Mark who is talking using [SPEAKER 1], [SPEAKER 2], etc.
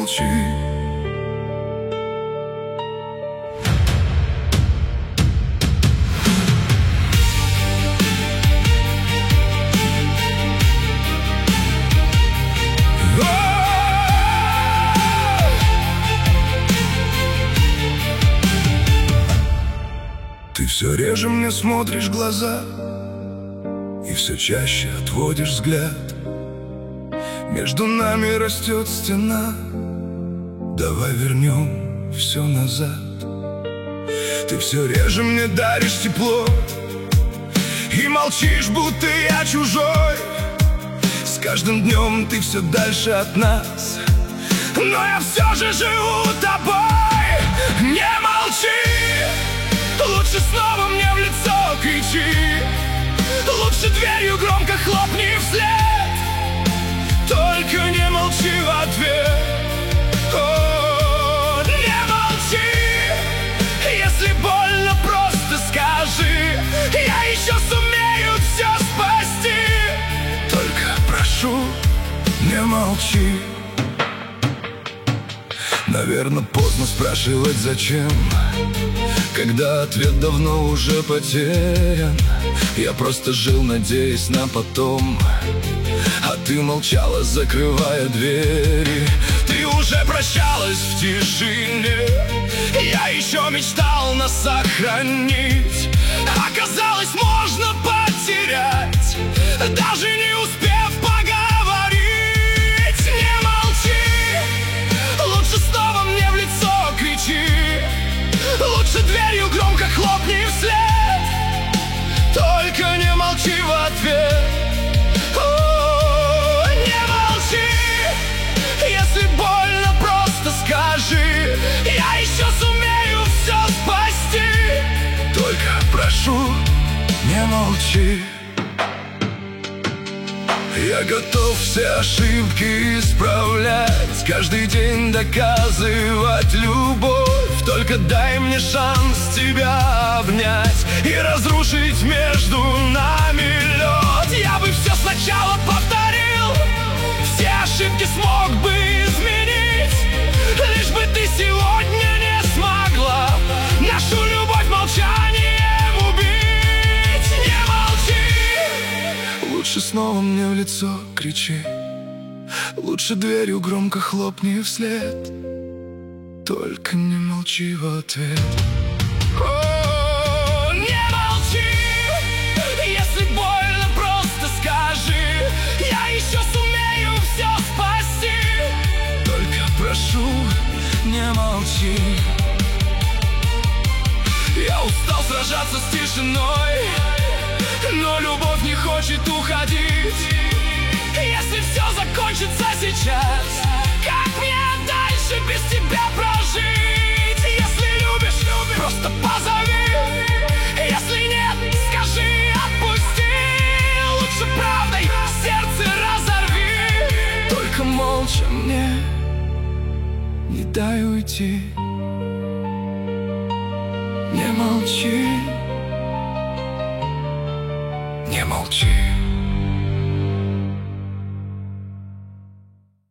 [SPEAKER 1] молчи. Ты все реже мне смотришь в глаза и все чаще отводишь взгляд. Между нами растет стена, давай вернем все назад. Ты все реже мне даришь тепло и молчишь, будто я чужой. С каждым днем ты все дальше от нас, но я все же живу тобой. Не молчи, лучше снова мне в лицо кричи, лучше дверью громко хлопни вслед. Только не молчи в ответ. О, не молчи, если больно, просто скажи, я еще сумею все спасти. Только прошу, не молчи. Наверное, поздно спрашивать зачем, когда ответ давно уже потерян. Я просто жил, надеясь на потом, а ты молчала, закрывая двери. Ты уже прощалась в тишине, я еще мечтал нас сохранить. Оказалось, можно потерять, даже не успев поговорить. Не молчи, лучше снова мне в лицо кричи, лучше дверью громко хлопни вслед. Только не молчи в ответ. О, не молчи, если больно, просто скажи, я еще сумею все спасти. Только прошу, не молчи. Я готов все ошибки исправлять, каждый день доказывать любовь. Только дай мне шанс тебя обнять и разрушить между нами лед. Я бы все сначала повторил, все ошибки смог бы изменить, лишь бы ты сегодня не смогла нашу любовь молчанием убить. Не молчи, лучше снова мне в лицо кричи, лучше дверью громко хлопни вслед. Только не молчи в ответ. О, не молчи, если больно, просто скажи, я еще сумею все спасти. Только прошу, не молчи. Я устал сражаться с тишиной, но любовь не хочет уходить. Если все закончится сейчас, как мне дальше без тебя прожить? Если любишь, просто позови, если нет, скажи, отпусти. Лучше правдой сердце разорви. Только молча мне не дай уйти. Не молчи, не молчи.